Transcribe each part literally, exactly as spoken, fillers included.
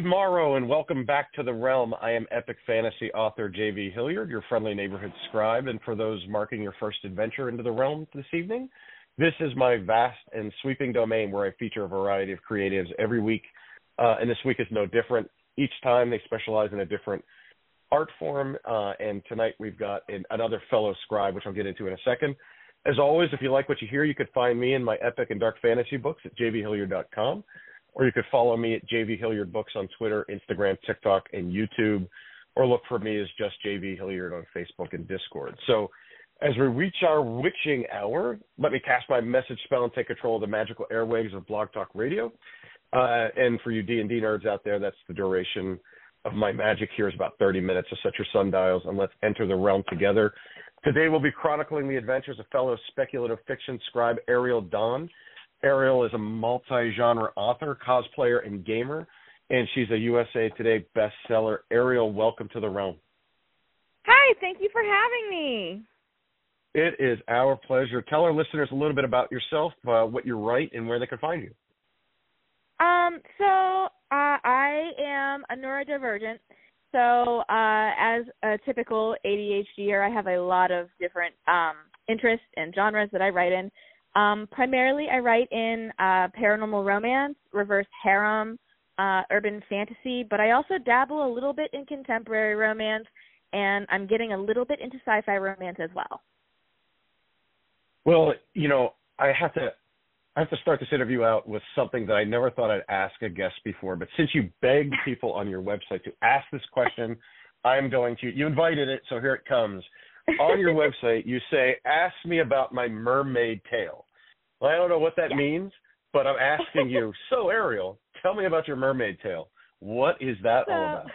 Good morrow and welcome back to the realm. I am epic fantasy author J V Hilliard, your friendly neighborhood scribe, and for those marking your first adventure into the realm this evening, this is my vast and sweeping domain where I feature a variety of creatives every week, uh, and this week is no different. Each time they specialize in a different art form, uh, and tonight we've got an, another fellow scribe, which I'll get into in a second. As always, if you like what you hear, you could find me in my epic and dark fantasy books at j v hilliard dot com. Or you could follow me at J V Hilliard Books on Twitter, Instagram, TikTok, and YouTube, or look for me as just J V Hilliard on Facebook and Discord. So as we reach our witching hour, let me cast my message spell and take control of the magical airwaves of Blog Talk Radio. Uh, and for you D and D nerds out there, that's the duration of my magic here is about thirty minutes. So set your sundials and let's enter the realm together. Today we'll be chronicling the adventures of fellow speculative fiction scribe Ariel Dawn. Ariel is a multi-genre author, cosplayer, and gamer, and she's a U S A Today bestseller. Ariel, welcome to the realm. Hi, thank you for having me. It is our pleasure. Tell our listeners a little bit about yourself, uh, what you write, and where they can find you. Um, so uh, I am a neurodivergent. So uh, as a typical A D H D er, I have a lot of different um, interests and genres that I write in. Um, primarily, I write in uh, paranormal romance, reverse harem, uh, urban fantasy, but I also dabble a little bit in contemporary romance, and I'm getting a little bit into sci-fi romance as well. Well, you know, I have to, I have to start this interview out with something that I never thought I'd ask a guest before, but since you begged people on your website to ask this question, I'm going to. You invited it, so here it comes. On your website, you say, ask me about my mermaid tale. Well, I don't know what that yeah. means, but I'm asking you, so Ariel, tell me about your mermaid tale. What is that so, all about?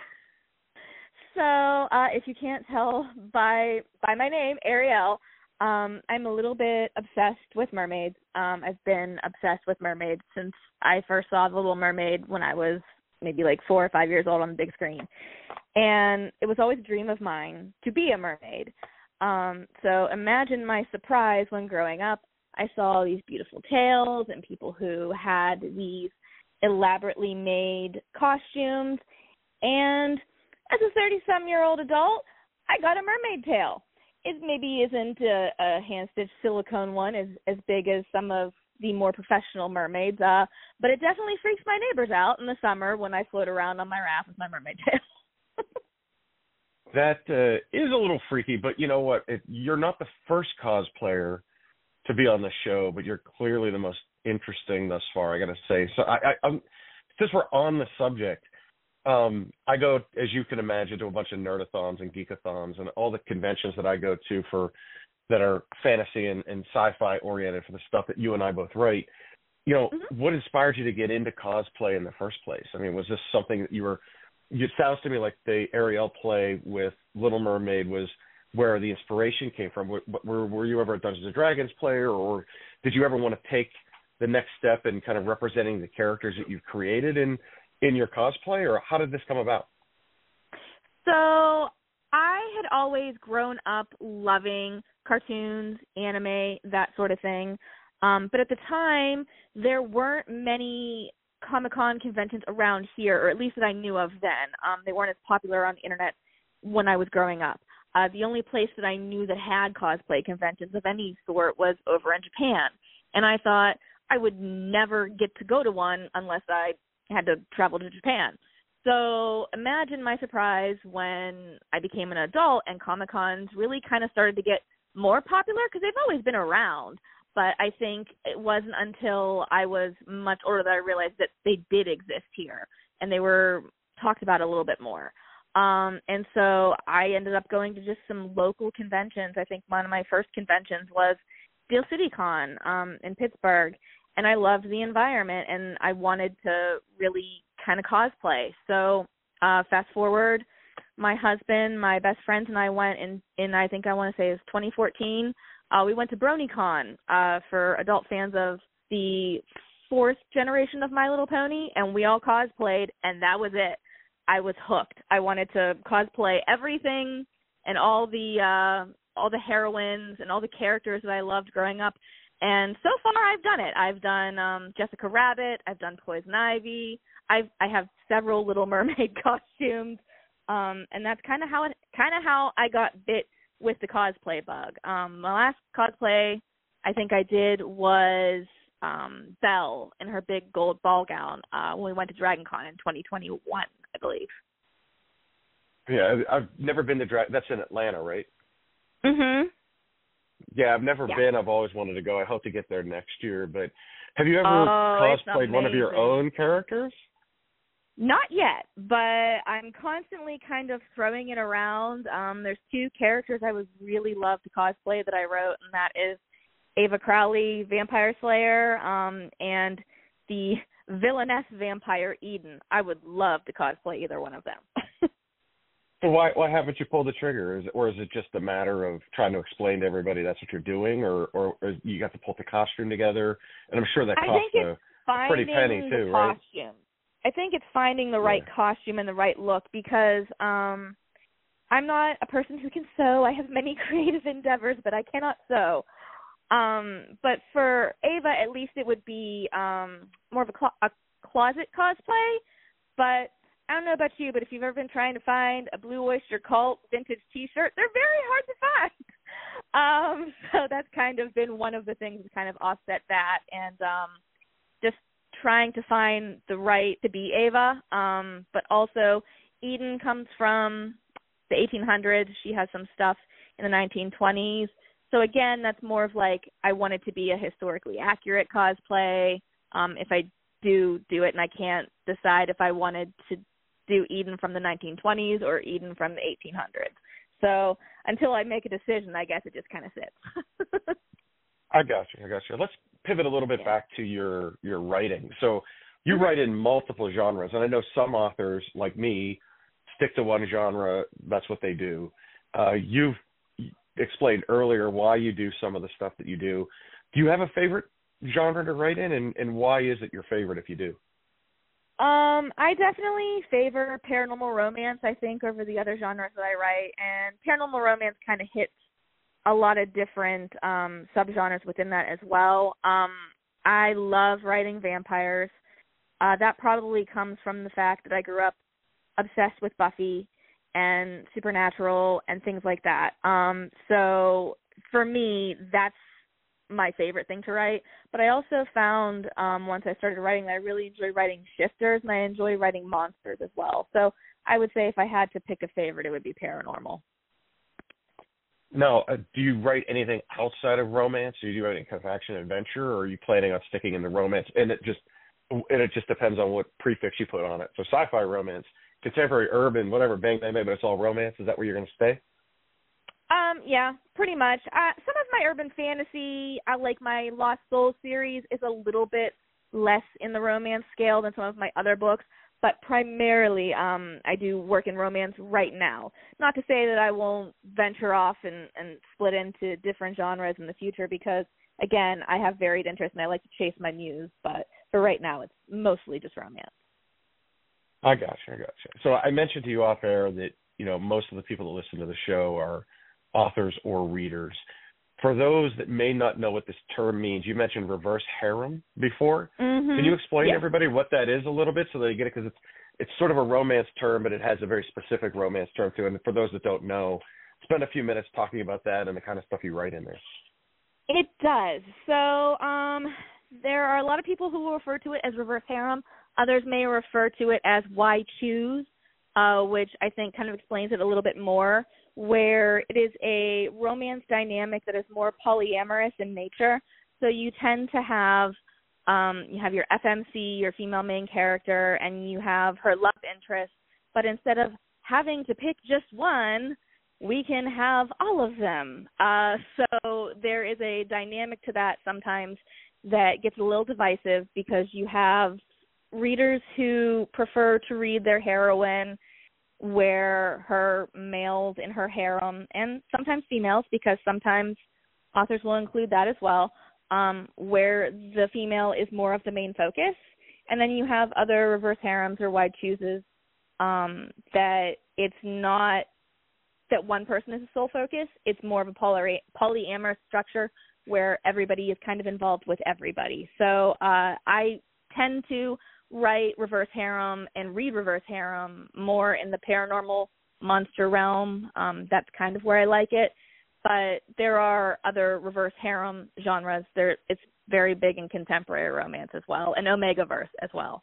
So uh, if you can't tell by by my name, Ariel, um, I'm a little bit obsessed with mermaids. Um, I've been obsessed with mermaids since I first saw The Little Mermaid when I was maybe like four or five years old on the big screen. And it was always a dream of mine to be a mermaid. Um, so imagine my surprise when growing up, I saw these beautiful tales and people who had these elaborately made costumes. And as a thirty-some-year-old adult, I got a mermaid tail. It maybe isn't a, a hand-stitched silicone one as, as big as some of the more professional mermaids, uh, but it definitely freaks my neighbors out in the summer when I float around on my raft with my mermaid tail. That uh, is a little freaky, but you know what? It, you're not the first cosplayer to be on the show, but you're clearly the most interesting thus far, I got to say. So I, I, I'm, since we're on the subject, um, I go, as you can imagine, to a bunch of nerdathons and geekathons and all the conventions that I go to for that are fantasy and, and sci-fi oriented for the stuff that you and I both write. You know, mm-hmm. What inspired you to get into cosplay in the first place? I mean, was this something that you were, it sounds to me like the Ariel play with Little Mermaid was where the inspiration came from. Were, were, were you ever a Dungeons and Dragons player, or did you ever want to take the next step in kind of representing the characters that you've created in, in your cosplay, or how did this come about? So I had always grown up loving cartoons, anime, that sort of thing. Um, but at the time, there weren't many Comic-Con conventions around here, or at least that I knew of then. Um, they weren't as popular on the internet when I was growing up. Uh, the only place that I knew that had cosplay conventions of any sort was over in Japan. And I thought I would never get to go to one unless I had to travel to Japan. So imagine my surprise when I became an adult and Comic-Cons really kind of started to get more popular, because they've always been around. But I think it wasn't until I was much older that I realized that they did exist here, and they were talked about a little bit more. Um, and so I ended up going to just some local conventions. I think one of my first conventions was Steel City Con um, in Pittsburgh, and I loved the environment, and I wanted to really kind of cosplay. So uh, fast forward, my husband, my best friends, and I went in, in I think I want to say it was twenty fourteen. Uh, we went to BronyCon uh, for adult fans of the fourth generation of My Little Pony, and we all cosplayed, and that was it. I was hooked. I wanted to cosplay everything and all the uh, all the heroines and all the characters that I loved growing up. And so far, I've done it. I've done um, Jessica Rabbit. I've done Poison Ivy. I've I have several Little Mermaid costumes, um, and that's kind of how it kind of how I got bit with the cosplay bug. Um, my last cosplay I think I did was um, Belle in her big gold ball gown uh, when we went to DragonCon in twenty twenty-one, I believe. Yeah, I've never been to Dra- that's in Atlanta, right? Mhm. Yeah, I've never Yeah. been. I've always wanted to go. I hope to get there next year. But have you ever Oh, it's cosplayed one of your amazing. own characters? Not yet, but I'm constantly kind of throwing it around. Um, there's two characters I would really love to cosplay that I wrote, and that is Ava Crowley, Vampire Slayer, um, and the villainess vampire Eden. I would love to cosplay either one of them. So why why haven't you pulled the trigger? Is it, or is it just a matter of trying to explain to everybody that's what you're doing, or or, or you got to pull the costume together? And I'm sure that I costs think it's a, a pretty penny finding too, the right? costume. I think it's finding the right Yeah. costume and the right look because um, I'm not a person who can sew. I have many creative endeavors, but I cannot sew. Um, but for Ava, at least it would be um, more of a, clo- a closet cosplay. But I don't know about you, but if you've ever been trying to find a Blue Oyster Cult vintage T-shirt, they're very hard to find. Um, so that's kind of been one of the things to kind of offset that, and um, just trying to find the right to be Ava. Um, but also, Eden comes from the eighteen hundreds. She has some stuff in the nineteen twenties. So again, that's more of like I want it to be a historically accurate cosplay. Um, if I do do it, and I can't decide if I wanted to do Eden from the nineteen twenties or Eden from the eighteen hundreds. So until I make a decision, I guess it just kind of sits. I got you. I got you. Let's pivot a little bit Yeah. back to your your writing. So you Mhm. write in multiple genres, and I know some authors like me stick to one genre. That's what they do. Uh, you've explained earlier why you do some of the stuff that you do. Do you have a favorite genre to write in, and, and why is it your favorite if you do? Um, I definitely favor paranormal romance, I think, over the other genres that I write. And paranormal romance kind of hits a lot of different um, subgenres within that as well. Um, I love writing vampires. Uh, that probably comes from the fact that I grew up obsessed with Buffy and Supernatural and things like that. Um, so for me, that's my favorite thing to write. But I also found um, once I started writing that I really enjoy writing shifters, and I enjoy writing monsters as well. So I would say if I had to pick a favorite, it would be paranormal. Now, uh, do you write anything outside of romance? Do you do any kind of action adventure, or are you planning on sticking in the romance? And it just and it just depends on what prefix you put on it. So sci-fi romance, contemporary urban, whatever, bang, bang, bang, but it's all romance. Is that where you're going to stay? Um, yeah, pretty much. Uh, some of my urban fantasy, I like my Lost Souls series, is a little bit less in the romance scale than some of my other books, but primarily um, I do work in romance right now. Not to say that I won't venture off and, and split into different genres in the future because, again, I have varied interests and I like to chase my muse, but for right now it's mostly just romance. I got you. I got you. So I mentioned to you off air that, you know, most of the people that listen to the show are authors or readers. For those that may not know what this term means, you mentioned reverse harem before. Mm-hmm. Can you explain yeah. to everybody what that is a little bit so they get it? Because it's it's sort of a romance term, but it has a very specific romance term too. And for those that don't know, spend a few minutes talking about that and the kind of stuff you write in there. It does. So um, there are a lot of people who will refer to it as reverse harem. Others may refer to it as why choose, uh, which I think kind of explains it a little bit more, where it is a romance dynamic that is more polyamorous in nature. So you tend to have um, you have your F M C, your female main character, and you have her love interest. But instead of having to pick just one, we can have all of them. Uh, so there is a dynamic to that sometimes that gets a little divisive because you have readers who prefer to read their heroine where her males in her harem, and sometimes females, because sometimes authors will include that as well, um, where the female is more of the main focus. And then you have other reverse harems or wide chooses um, that it's not that one person is the sole focus. It's more of a poly- polyamorous structure where everybody is kind of involved with everybody. So uh, I tend to write reverse harem and read reverse harem more in the paranormal monster realm. Um, that's kind of where I like it. But there are other reverse harem genres. There, it's very big in contemporary romance as well, and Omegaverse as well.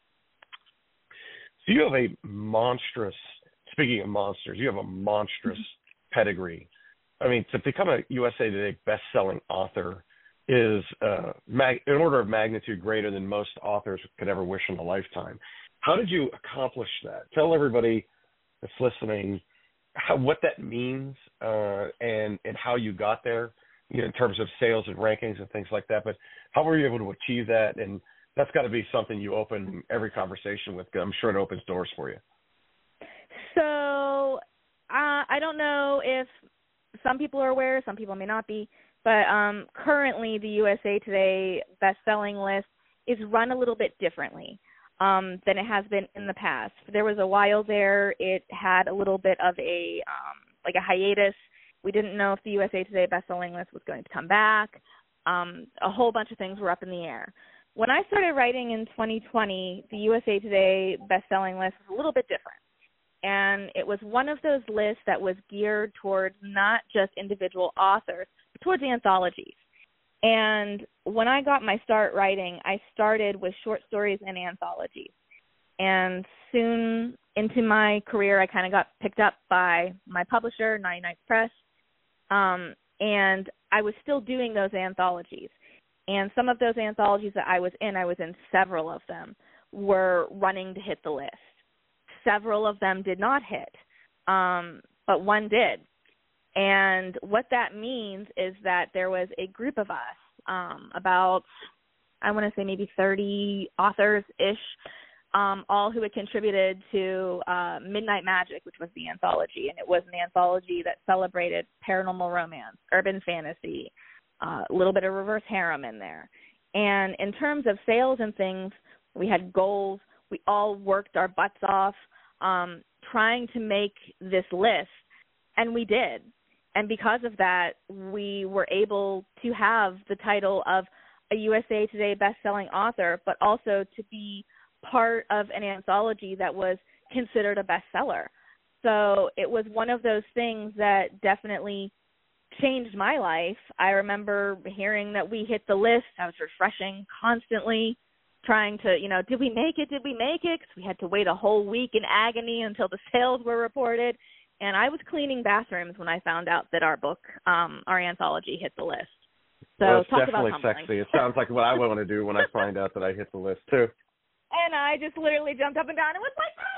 So you have a monstrous, speaking of monsters, you have a monstrous pedigree. I mean, to become a U S A Today best-selling author is uh, mag- an order of magnitude greater than most authors could ever wish in a lifetime. How did you accomplish that? Tell everybody that's listening how, what that means uh, and, and how you got there, you know, in terms of sales and rankings and things like that. But how were you able to achieve that? And that's got to be something you open every conversation with. I'm sure it opens doors for you. So uh, I don't know if some people are aware, some people may not be, but um, currently the U S A Today best-selling list is run a little bit differently um, than it has been in the past. There was a while there it had a little bit of a um, like a hiatus. We didn't know if the U S A Today best-selling list was going to come back. Um, a whole bunch of things were up in the air. When I started writing in twenty twenty, the U S A Today best-selling list was a little bit different. And it was one of those lists that was geared towards not just individual authors, but towards anthologies. And when I got my start writing, I started with short stories and anthologies. And soon into my career, I kind of got picked up by my publisher, Night Night Press. Um, and I was still doing those anthologies. And some of those anthologies that I was in, I was in several of them, were running to hit the list. Several of them did not hit, um, but one did. And what that means is that there was a group of us, um, about, I want to say maybe thirty authors-ish, um, all who had contributed to uh, Midnight Magic, which was the anthology. And it was an anthology that celebrated paranormal romance, urban fantasy, uh, a little bit of reverse harem in there. And in terms of sales and things, we had goals. We all worked our butts off um, trying to make this list, and we did. And because of that, we were able to have the title of a U S A Today best-selling author, but also to be part of an anthology that was considered a bestseller. So it was one of those things that definitely changed my life. I remember hearing that we hit the list. I was refreshing constantly, trying to, you know, did we make it? Did we make it? Because we had to wait a whole week in agony until the sales were reported. And I was cleaning bathrooms when I found out that our book, um, our anthology, hit the list. So well, it's talk definitely about sexy. It sounds like what I want to do when I find out that I hit the list, too. And I just literally jumped up and down and was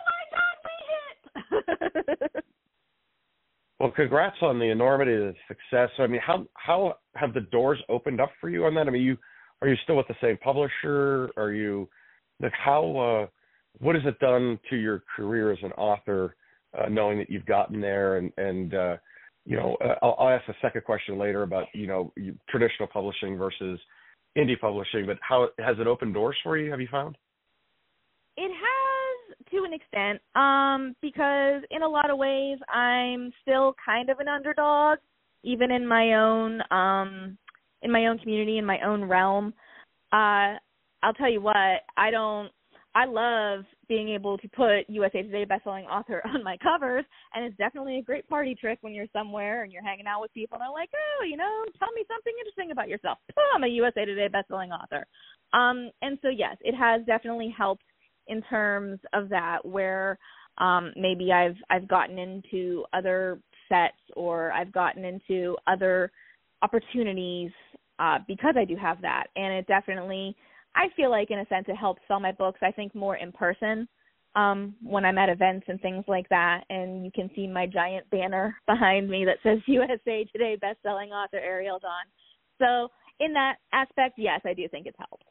like, oh, my God, we hit! Well, congrats on the enormity of the success. I mean, how how have the doors opened up for you on that? I mean, you are you still with the same publisher? Are you, like, how, uh, what has it done to your career as an author, uh, knowing that you've gotten there? And, and uh, you know, uh, I'll, I'll ask a second question later about, you know, you, traditional publishing versus indie publishing, but how has it opened doors for you, have you found? It has, to an extent, um, because in a lot of ways I'm still kind of an underdog, even in my own um, in my own community, in my own realm. Uh, I'll tell you what, I don't. I love being able to put U S A Today bestselling author on my covers, and it's definitely a great party trick when you're somewhere and you're hanging out with people and they're like, oh, you know, tell me something interesting about yourself. Oh, I'm a U S A Today bestselling author. Um, and so, yes, it has definitely helped in terms of that, where um, maybe I've I've gotten into other sets or I've gotten into other opportunities uh, because I do have that. And it definitely, I feel like in a sense it helps sell my books, I think, more in person um, when I'm at events and things like that. And you can see my giant banner behind me that says U S A Today bestselling author Ariel Dawn. So in that aspect, yes, I do think it's helped.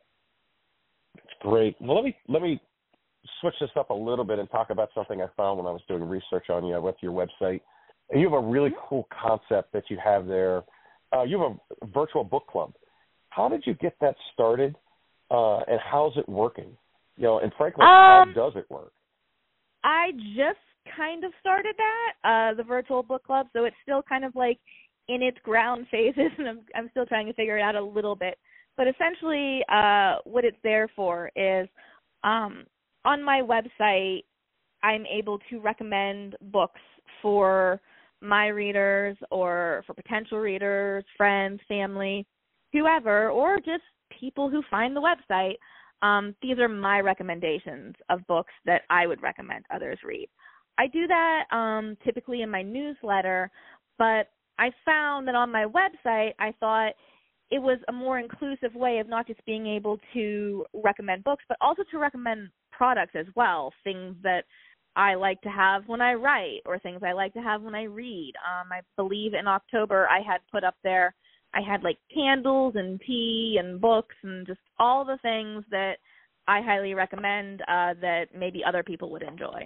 Great. Well, let me let me switch this up a little bit and talk about something I found when I was doing research on you. I went to your website, and you have a really cool concept that you have there. Uh, you have a virtual book club. How did you get that started, uh, and how's it working? You know, and frankly, um, how does it work? I just kind of started that, uh, the virtual book club, so it's still kind of like in its ground phases, and I'm, I'm still trying to figure it out a little bit. But essentially, uh, what it's there for is um, on my website, I'm able to recommend books for my readers or for potential readers, friends, family, whoever, or just people who find the website. Um, these are my recommendations of books that I would recommend others read. I do that um, typically in my newsletter, but I found that on my website, I thought it was a more inclusive way of not just being able to recommend books, but also to recommend products as well, things that I like to have when I write or things I like to have when I read. Um, I believe in October I had put up there, I had like candles and tea and books and just all the things that I highly recommend uh, that maybe other people would enjoy.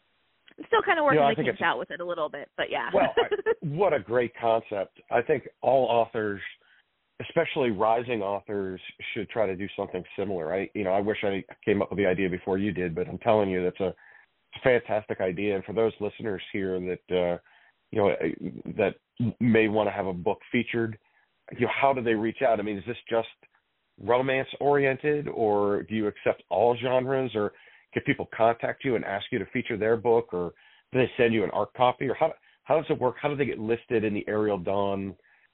I'm still kind of working you know, the kinks out with it a little bit, but yeah. Well, I, what a great concept. I think all authors, especially rising authors, should try to do something similar. I, you know, I wish I came up with the idea before you did, but I'm telling you, that's a fantastic idea. And for those listeners here that, uh, you know, that may want to have a book featured, you know, how do they reach out? I mean, is this just romance oriented, or do you accept all genres, or can people contact you and ask you to feature their book, or do they send you an art copy, or how how does it work? How do they get listed in the Ariel Dawn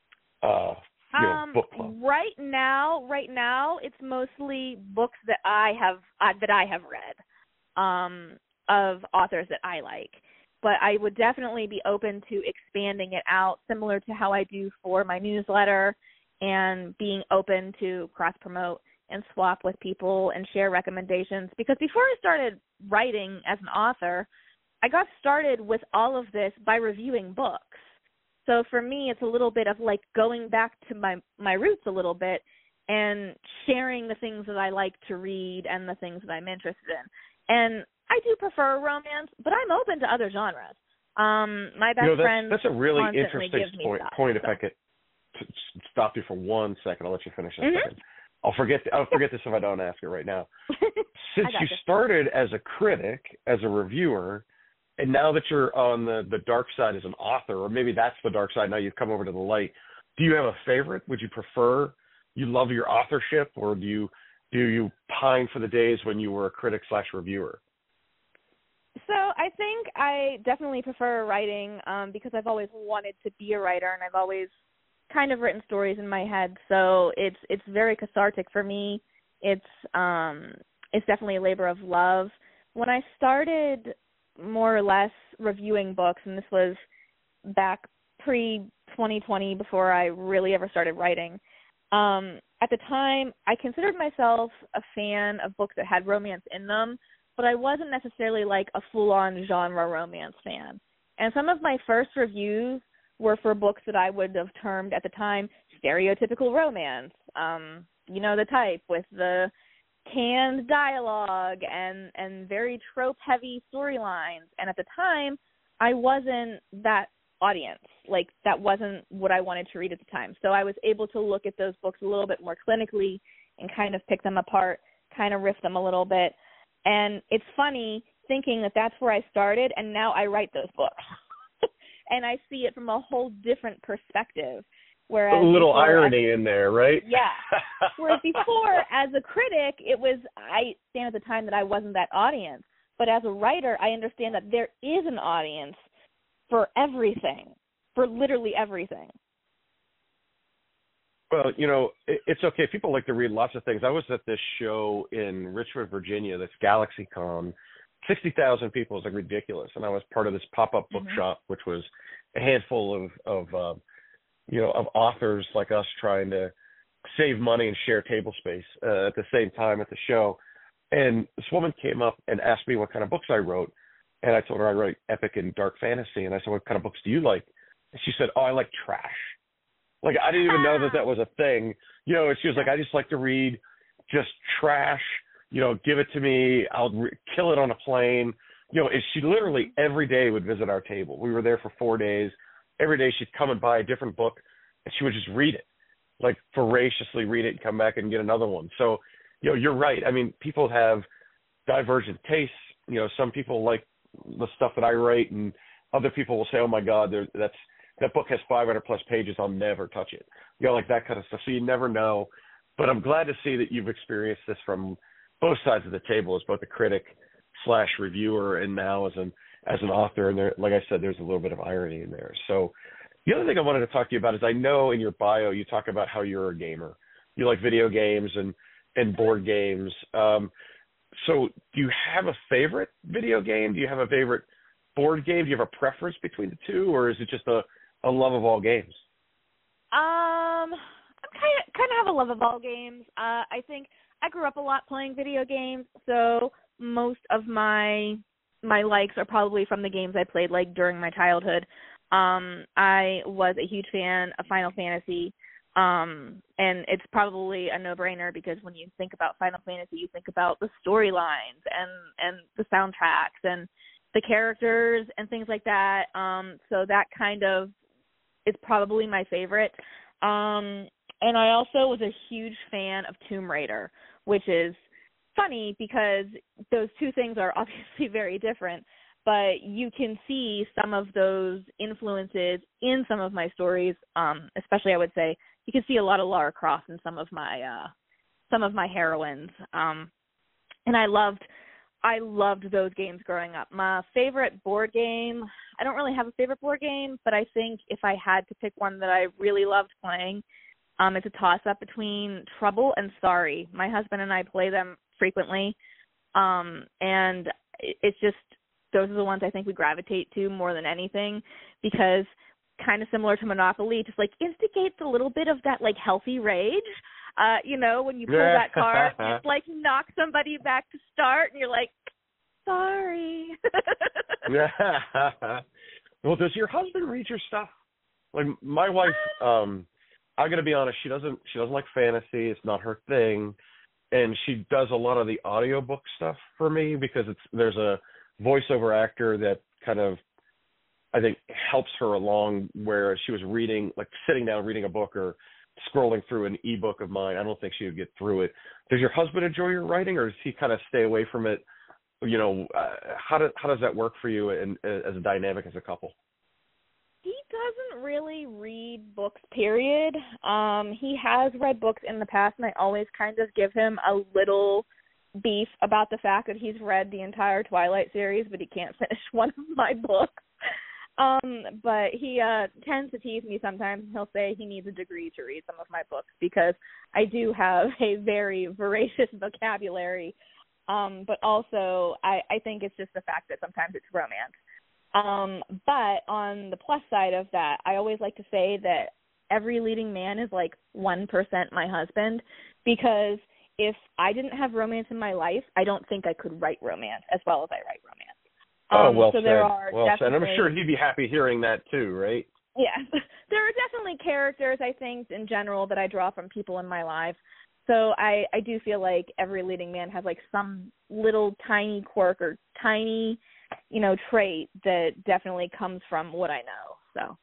uh, you know, um, book club? Right now, right now, it's mostly books that I have uh, that I have read um, of authors that I like. But I would definitely be open to expanding it out, similar to how I do for my newsletter, and being open to cross-promote and swap with people and share recommendations. Because before I started writing as an author, I got started with all of this by reviewing books. So for me, it's a little bit of like going back to my, my roots a little bit and sharing the things that I like to read and the things that I'm interested in. And I do prefer romance, but I'm open to other genres. Um, my best you know, that's, friend that's a really constantly interesting gives me point. stuff, point so. If I could t- stop you for one second, I'll let you finish in Mm-hmm. a second. I'll forget. I'll forget this if I don't ask it right now. Since you you. started as a critic, as a reviewer, and now that you're on the, the dark side as an author, or maybe that's the dark side, now you've come over to the light, do you have a favorite? Would you prefer, you love your authorship, or do you do you pine for the days when you were a critic slash reviewer? So I think I definitely prefer writing um, because I've always wanted to be a writer, and I've always kind of written stories in my head. So it's it's very cathartic for me. It's um, it's definitely a labor of love. When I started more or less reviewing books, and this was back pre twenty twenty, before I really ever started writing, um, at the time I considered myself a fan of books that had romance in them, but I wasn't necessarily like a full-on genre romance fan. And some of my first reviews were for books that I would have termed at the time stereotypical romance, um, you know, the type with the canned dialogue and, and very trope-heavy storylines. And at the time, I wasn't that audience. Like, that wasn't what I wanted to read at the time. So I was able to look at those books a little bit more clinically and kind of pick them apart, kind of riff them a little bit. And it's funny thinking that that's where I started, and now I write those books. And I see it from a whole different perspective. Whereas a little before, irony as, in there, right? Yeah. Whereas before, as a critic, it was, I stand at the time that I wasn't that audience. But as a writer, I understand that there is an audience for everything, for literally everything. Well, you know, it, it's okay. People like to read lots of things. I was at this show in Richmond, Virginia, that's GalaxyCon. sixty thousand people is like ridiculous. And I was part of this pop-up Mm-hmm. bookshop, which was a handful of, of uh, you know, of authors like us trying to save money and share table space uh, at the same time at the show. And this woman came up and asked me what kind of books I wrote. And I told her I write epic and dark fantasy. And I said, what kind of books do you like? And she said, oh, I like trash. Like, I didn't even know that that was a thing. You know, and she was like, I just like to read just trash. You know, give it to me. I'll re- kill it on a plane. You know, and she literally every day would visit our table. We were there for four days. Every day she'd come and buy a different book, and she would just read it, like voraciously read it and come back and get another one. So, you know, you're right. I mean, people have divergent tastes. You know, some people like the stuff that I write, and other people will say, oh, my God, that's that book has five hundred plus pages, I'll never touch it. You know, like that kind of stuff. So you never know. But I'm glad to see that you've experienced this from both sides of the table, as both a critic slash reviewer and now as an as an author. And there, like I said, there's a little bit of irony in there. So the other thing I wanted to talk to you about is I know in your bio you talk about how you're a gamer. You like video games and, and board games. Um, so do you have a favorite video game? Do you have a favorite board game? Do you have a preference between the two, or is it just a, a love of all games? Um, I'm kind of kind of have a love of all games. Uh, I think I grew up a lot playing video games, so most of my my likes are probably from the games I played like during my childhood. Um, I was a huge fan of Final Fantasy. Um, and it's probably a no-brainer because when you think about Final Fantasy, you think about the storylines and, and the soundtracks and the characters and things like that. Um, so that kind of is probably my favorite. Um, and I also was a huge fan of Tomb Raider, which is funny because those two things are obviously very different, but you can see some of those influences in some of my stories, um, especially I would say you can see a lot of Lara Croft in some of my uh, some of my heroines, um, and I loved I loved those games growing up. My favorite board game, I don't really have a favorite board game, but I think if I had to pick one that I really loved playing, um, it's a toss-up between Trouble and Sorry. My husband and I play them frequently, um, and it's just those are the ones I think we gravitate to more than anything because kind of similar to Monopoly, just like instigates a little bit of that like healthy rage. Uh, you know, when you pull that card, it's like knock somebody back to start, and you're like, sorry. Well, does your husband read your stuff? Like my wife, um, I'm gonna be honest, she doesn't she doesn't like fantasy. It's not her thing, and she does a lot of the audiobook stuff for me because it's there's a voiceover actor that kind of I think helps her along where she was reading, like sitting down reading a book or scrolling through an ebook of mine. I don't think she would get through it. Does your husband enjoy your writing, or does he kind of stay away from it? You know, uh, how does how does that work for you and uh, as a dynamic as a couple? He doesn't really read books, period. Um, he has read books in the past, and I always kind of give him a little beef about the fact that he's read the entire Twilight series, but he can't finish one of my books. Um, but he uh, tends to tease me sometimes. He'll say he needs a degree to read some of my books because I do have a very voracious vocabulary. Um, but also, I, I think it's just the fact that sometimes it's romance. Um, but on the plus side of that, I always like to say that every leading man is like one percent my husband because if I didn't have romance in my life, I don't think I could write romance as well as I write romance. Oh, um, well so said. there are well said. I'm definitely, sure he'd be happy hearing that too, right? Yeah. There are definitely characters, I think, in general that I draw from people in my life. So I, I do feel like every leading man has like some little tiny quirk or tiny, you know, trait that definitely comes from what I know. So.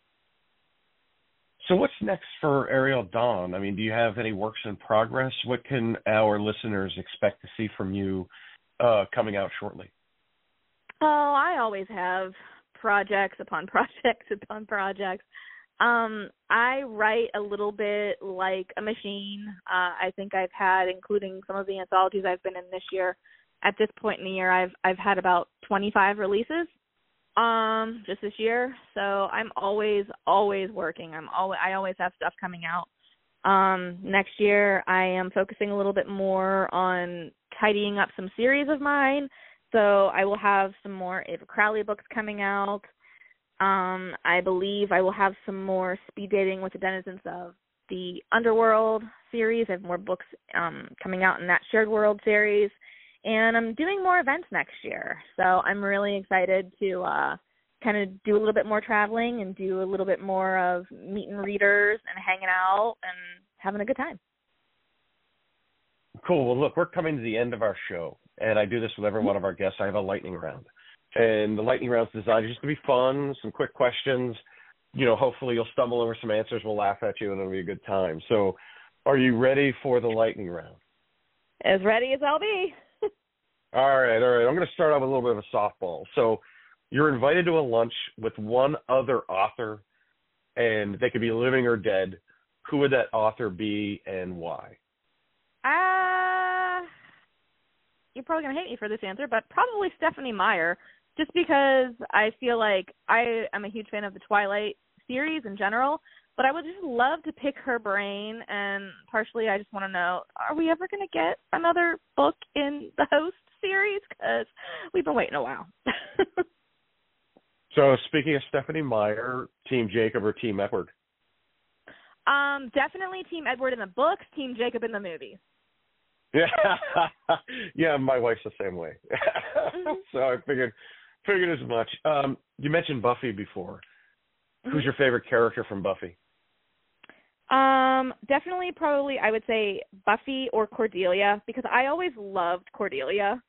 So what's next for Ariel Dawn? I mean, do you have any works in progress? What can our listeners expect to see from you uh, coming out shortly? Oh, I always have projects upon projects upon projects. Um, I write a little bit like a machine. Uh, I think I've had, including some of the anthologies I've been in this year, at this point in the year, I've I've had about twenty-five releases um, just this year. So I'm always, always working. I'm always, I always have stuff coming out. Um, next year, I am focusing a little bit more on tidying up some series of mine. So I will have some more Ava Crowley books coming out. Um, I believe I will have some more speed dating with the denizens of the Underworld series. I have more books um, coming out in that Shared World series. And I'm doing more events next year. So I'm really excited to uh, kind of do a little bit more traveling and do a little bit more of meeting readers and hanging out and having a good time. Cool. Well, look, we're coming to the end of our show, and I do this with every one of our guests. I have a lightning round, and the lightning round is designed just to be fun, some quick questions. You know, hopefully you'll stumble over some answers. We'll laugh at you, and it'll be a good time. So are you ready for the lightning round? As ready as I'll be. All right, all right. I'm going to start off with a little bit of a softball. So you're invited to a lunch with one other author and they could be living or dead, who would that author be and why? Uh, you're probably going to hate me for this answer, but probably Stephenie Meyer, just because I feel like I am a huge fan of the Twilight series in general, but I would just love to pick her brain, and partially I just want to know, are we ever going to get another book in the Host series? Because we've been waiting a while. So speaking of Stephenie Meyer, Team Jacob or Team Edward? Um, definitely Team Edward in the books, Team Jacob in the movies. Yeah, yeah, my wife's the same way. So I figured figured as much. Um, you mentioned Buffy before. Mm-hmm. Who's your favorite character from Buffy? Um, definitely, probably, I would say Buffy or Cordelia, because I always loved Cordelia.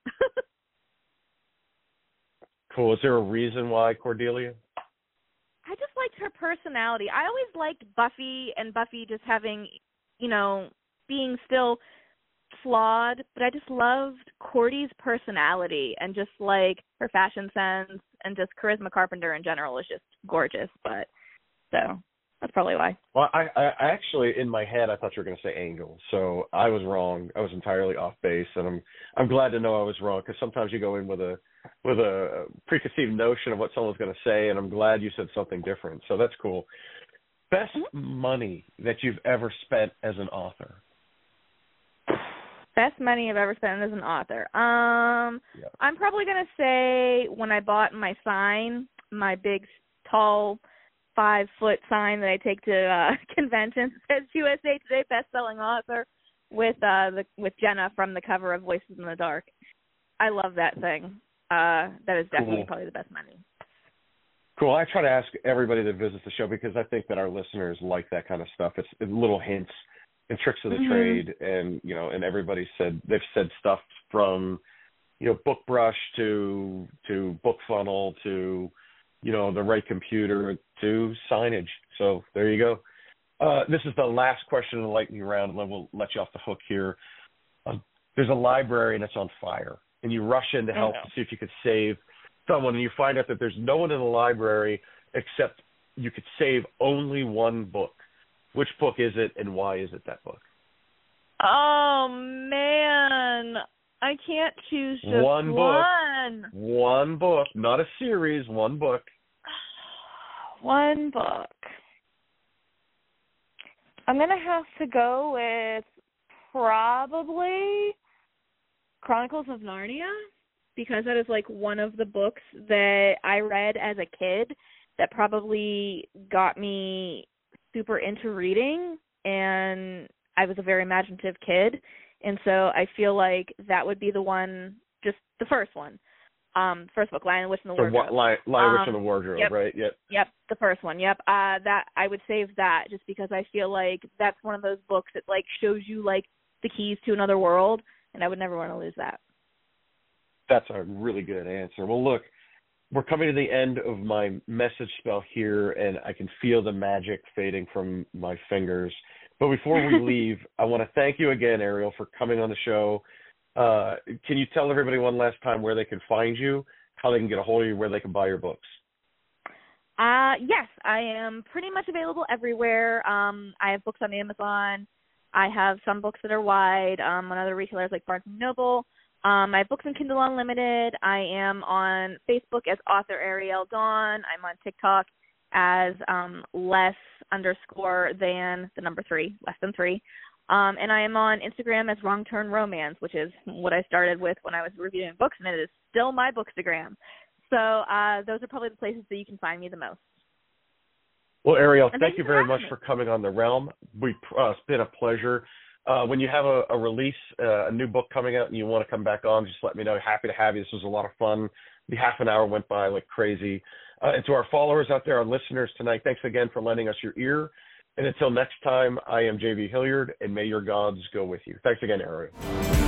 Cool. Is there a reason why Cordelia? I just liked her personality. I always liked Buffy and Buffy just having, you know, being still flawed, but I just loved Cordy's personality and just like her fashion sense and just Charisma Carpenter in general is just gorgeous. But so that's probably why. Well, I, I actually in my head I thought you were going to say Angel, so I was wrong. I was entirely off base, and I'm I'm glad to know I was wrong, because sometimes you go in with a with a preconceived notion of what someone's going to say, and I'm glad you said something different. So that's cool. Best mm-hmm. money that you've ever spent as an author? Best money I've ever spent as an author. Um, yeah. I'm probably going to say when I bought my sign, my big, tall, five-foot sign that I take to uh, conventions. It says U S A Today best-selling author with uh, the, with Jenna from the cover of Voices in the Dark. I love that thing. Uh, that is definitely cool. Probably the best money. Cool. I try to ask everybody that visits the show because I think that our listeners like that kind of stuff. It's, it's little hints and tricks of the mm-hmm. trade, and you know, and everybody said they've said stuff from, you know, book brush to to book funnel to, you know, the right computer to signage. So there you go. Uh, this is the last question of the lightning round, and then we'll let you off the hook here. Uh, there's a library and it's on fire, and you rush in to help to see if you could save someone, and you find out that there's no one in the library except you could save only one book. Which book is it, and why is it that book? Oh, man. I can't choose just one. One, book. One book. Not a series, one book. One book. I'm going to have to go with probably Chronicles of Narnia, because that is like one of the books that I read as a kid that probably got me super into reading, and I was a very imaginative kid, and so I feel like that would be the one, just the first one. Um, first book, Lion, the Witch, and the Wardrobe. So, Lion, Lion um, Witch, and the Wardrobe, yep, right? Yep. Yep, the first one, yep. Uh, that I would save that just because I feel like that's one of those books that, like, shows you, like, the keys to another world, and I would never want to lose that. That's a really good answer. Well, look, we're coming to the end of my message spell here, and I can feel the magic fading from my fingers. But before we leave, I want to thank you again, Ariel, for coming on the show. Uh, can you tell everybody one last time where they can find you, how they can get a hold of you, where they can buy your books? Uh, yes, I am pretty much available everywhere. Um, I have books on Amazon. I have some books that are wide um, on other retailers like Barnes and Noble. Um, I have books on Kindle Unlimited. I am on Facebook as author Ariel Dawn. I'm on TikTok as um, less underscore than the number three, less than three. Um, and I am on Instagram as Wrong Turn Romance, which is what I started with when I was reviewing books, and it is still my Bookstagram. So uh, those are probably the places that you can find me the most. Well, Ariel, thank, thank you very much me. for coming on The Realm. We, uh, it's been a pleasure. Uh, when you have a, a release, uh, a new book coming out, and you want to come back on, just let me know. Happy to have you. This was a lot of fun. The half an hour went by like crazy. Uh, and to our followers out there, our listeners tonight, thanks again for lending us your ear. And until next time, I am J V Hilliard, and may your gods go with you. Thanks again, Ariel.